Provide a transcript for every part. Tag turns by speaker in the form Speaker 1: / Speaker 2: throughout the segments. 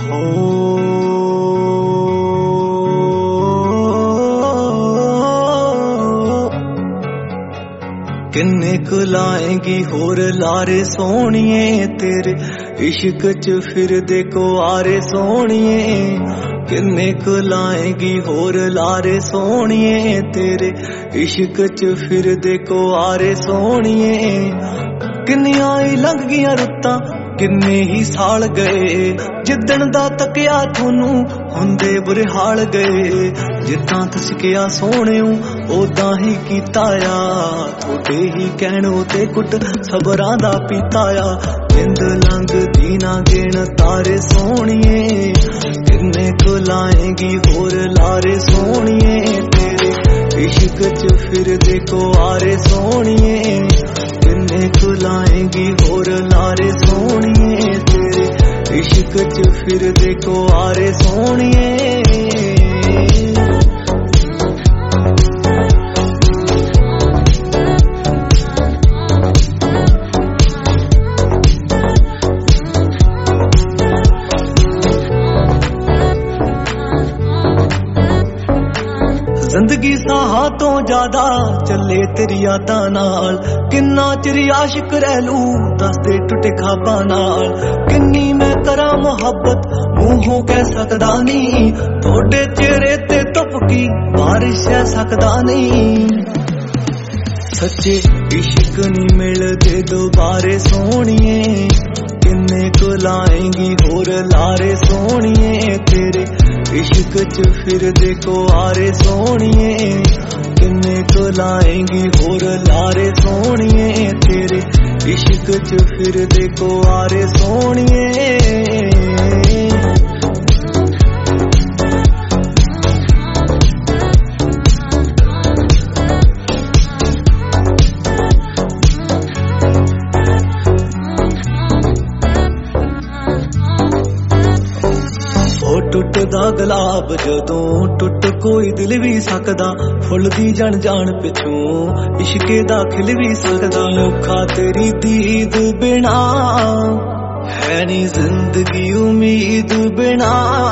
Speaker 1: किन्ने क लाएगी होर लारे सोहणिए तेरे इश्क च फिरदे कुआरे सोहणिए किन्ने क लाएगी होर लारे सोहणिए तेरे इश्क च फिरदे कुआरे सोहणिए किन्नियां ही लंघ गईयां रुत्तां किन्ने ही साल गए जिद्दण दा तकिया थोनू हुंदे बुरे हाल गए जिद्दां तसकिया सोहणेओ ओदां ही कीता आ थोड़े ही कहणो ते कुट सबरां दा पीता आ जिंद लंघदी ना गिण तारे सोहणिए किन्ने क लाएगी होर लारे सोहणिए तेरे इश्क च फिरदे कुआरे सोहणिए किन्ने क लाएगी होर लारे सोहणिए तेरे इश्क च फिरदे कुआरे सोहणिए जिंदगी साहां तो ज्यादा चले तेरी यादां नाल किन्ना चिर आशिक रह लू दस दे टुटे खाबां नाल किन्नी मैं करा मोहब्बत मूहों कह सकदा नहीं थोड़े चेहरे ते टपकी बारिश है सकदा नहीं सच्चे इश्क नहीं मिलदे दोबारे सोहणिए किन्ने क लाएगी होर लारे सोहणिए तेरे इश्क च फिरदे कुआरे सोहणिए किन्ने क लाएगी होर लारे सोहणिए तेरे इश्क च फिरदे कुआरे सोहणिए टुटदा गुलाब जदों टुट कोई दिल भी सकदा फुल दी जन जान पिछों इश्के दा खिल भी सकदा औखा तेरी दीद बिना है नी जिंदगी उम्मीद बिना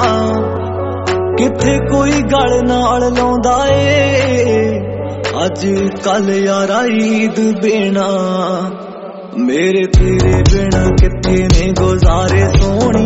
Speaker 1: किथे कोई गल नाल लाउंदा ए अज कल यारा ईद बिना मेरे तेरे बिना किथे ने गुजारे सोहणी